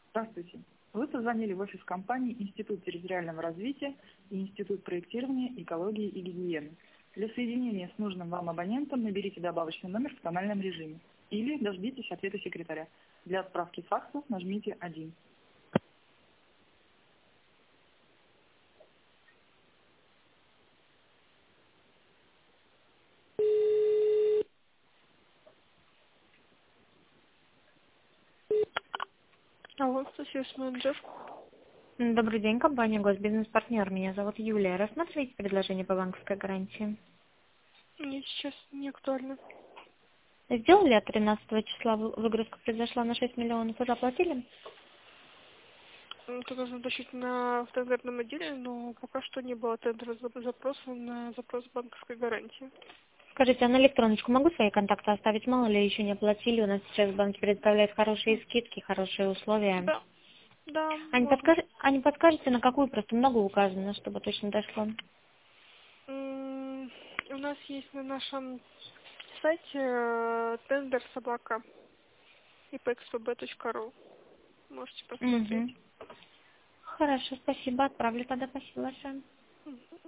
Здравствуйте. Вы позвонили в офис компании Институт территориального развития и Институт проектирования, экологии и гигиены. Для соединения с нужным вам абонентом наберите добавочный номер в тональном режиме или дождитесь ответа секретаря. Для отправки факса нажмите 1. Алло, менеджер. Добрый день, компания Госбизнес-партнер. Меня зовут Юлия. Рассматриваете предложение по банковской гарантии? Мне сейчас не актуально. Сделали от 13 числа, выгрузка произошла на 6 миллионов, уже оплатили? Это нужно уточнить в тендерном отделе, но пока что не было тендера запроса на запрос банковской гарантии. Скажите, а на электроночку могу свои контакты оставить? Мало ли еще не оплатили, у нас сейчас банки предоставляют хорошие скидки, хорошие условия. Да, да, А можно. не подскажете, на какую? Просто много указано, чтобы точно дошло. У нас есть на нашем сайте тендер собака ipxpb.ru. Можете посмотреть. Угу. Хорошо, спасибо, отправлю тогда, спасибо большое.